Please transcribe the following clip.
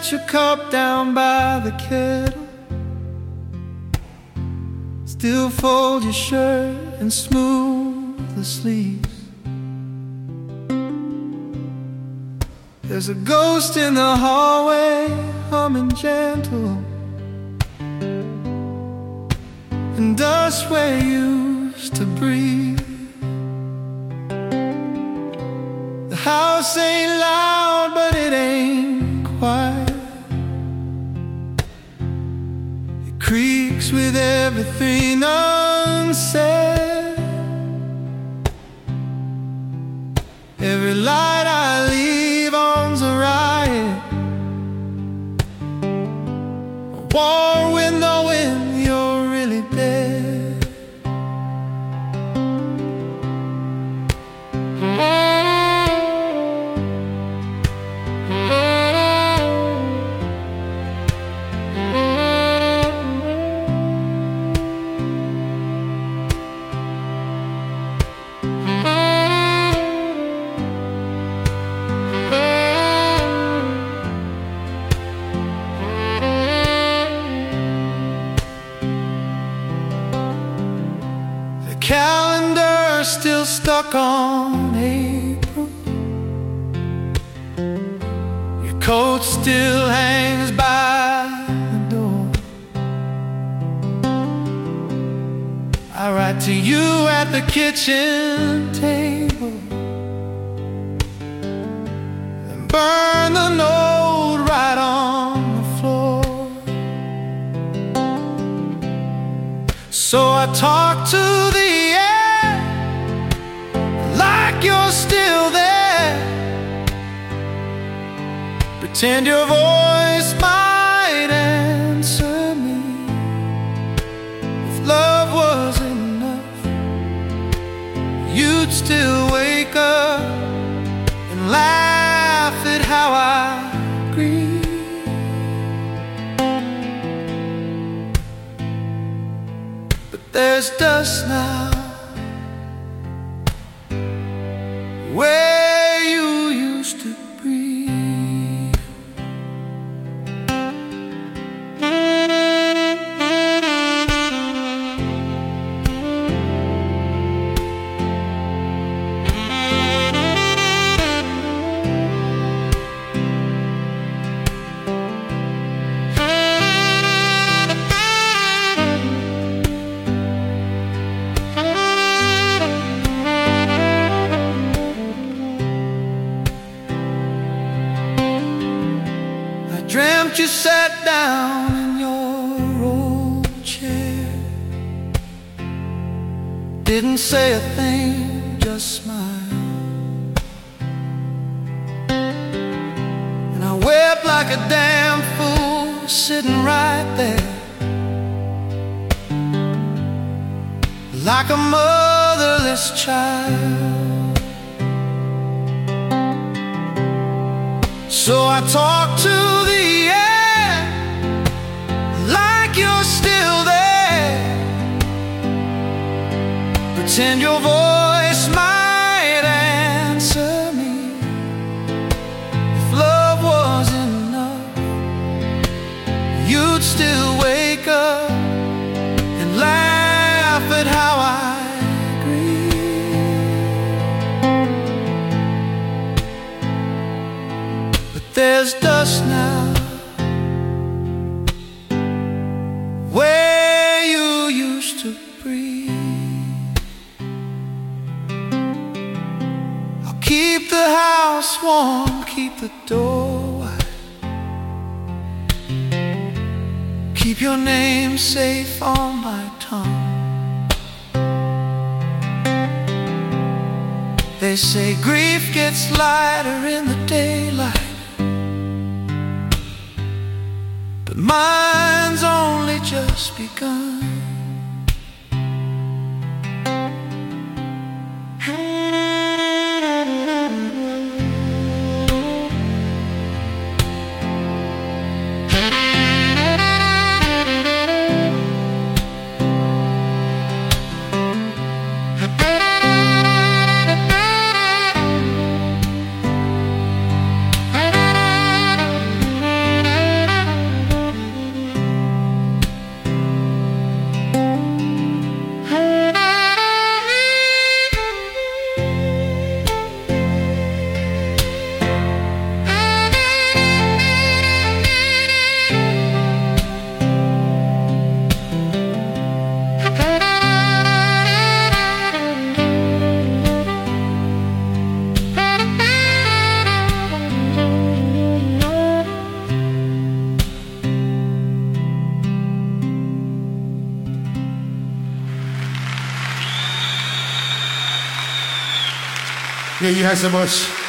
set your cup down by the kettle, still fold your shirt and smooth the sleeves. There's a ghost in the hallway, humming gentle, and dust where you used to breathe. The house ain't loud, but it ain't quiet. It creaks with everything unsaid. Every light I leave on's a riot, a war with knowing you're really dead. Calendar still stuck on April. Your coat still hangs by the door. I write to you at the kitchen table and burn the note right on the floor. So I talk to the you're still there. Pretend your voice might answer me. If love was enough, you'd still wake up and laugh at how I grieve. But there's dust now where you used to breathe. Dreamt you sat down in your old chair, didn't say a thing, just smiled. And I wept like a damn fool sitting right there, like a motherless child. So I talk to the air like you're still there. Pretend your voice might answer me. If love was enough, you'd still wake up and laugh at how I grieve. But there's dust now where you used to breathe. I'll keep the house warm, keep the door wide, keep your name safe on my tongue. They say grief gets lighter in the daylight, but mine's only just begun. Thank you guys so much.